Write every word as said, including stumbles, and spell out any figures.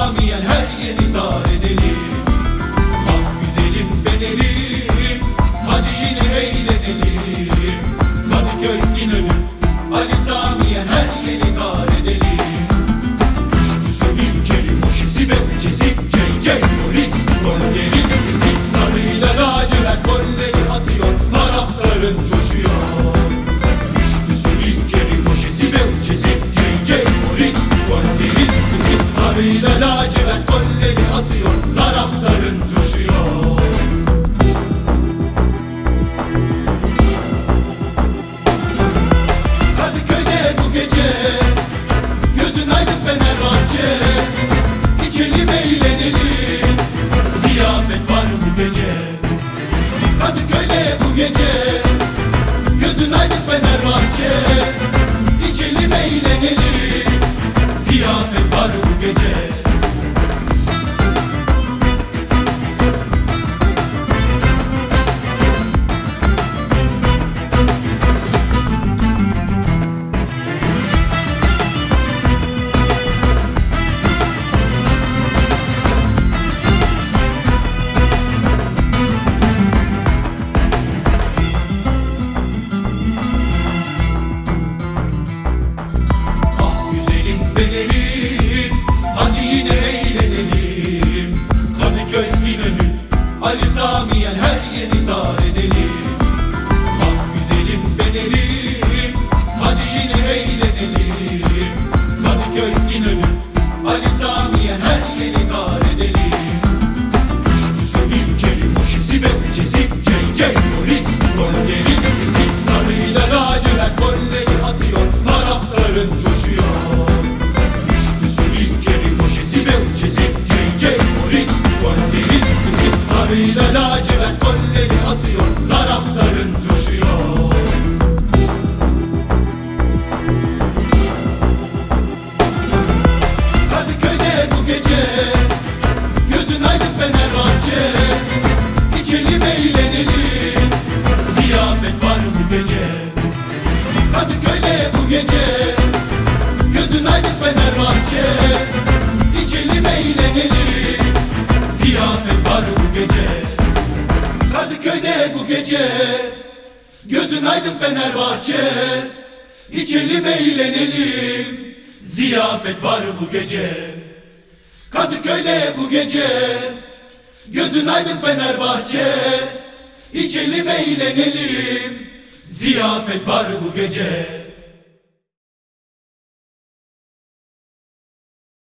Samiyen her yeri dar edelim. Ah güzelim Fener'im, hadi yine eğlenelim. Kadıköy, İnönü, Ali Samiyen her yeri dar edelim. Güçlüsü İlker'in moşisi ve uçesi, Cey Cey Morit, gollerin sesi. Sarıyla lacivert golleri atıyor, taraftarın coşuyor. Güçlüsü İlker'in moşisi ve uçesi, Cey Cey Morit, gollerin sesi. Sarıyla lacivert golleri atıyor, taraftarın coşuyor. Kadıköy'de bu gece gözün aydın Fenerbahçe. İçelim eğlenelim, ziyafet var bu gece. Kadıköy'de bu gece gözün aydın Fenerbahçe. İçelim eğlenelim, ziyafet var bu gece. Ali Samiyen her yeri dar edelim. Ah güzelim Fener'im, hadi yine eğlenelim. Kadıköy, İnönü, Ali Samiyen her yeri dar edelim. Güçlüsü İlker'in moşisi ve uçesi, Cey Cey Morit, gollerin sesi. Sarıyla lacivert golleri atıyor, taraftarın coşuyor. Güçlüsü İlker'in moşisi ve uçesi, Cey Cey Morit, gollerin sesi. Sarıyla lacivert golleri atıyor, taraftarın coşuyor. Kadıköy'de bu gece gözün aydın Fenerbahçe. İçelim eğlenelim, ziyafet var bu gece. Kadıköy'de bu gece gözün aydın Fenerbahçe. İçelim eğlenelim, ziyafet var bu gece. Kadıköy'de bu gece gözün aydın Fenerbahçe. İçelim eğlenelim, ziyafet var bu gece. Kadıköy'de bu gece gözün aydın Fenerbahçe. İçelim eğlenelim, ziyafet var bu gece.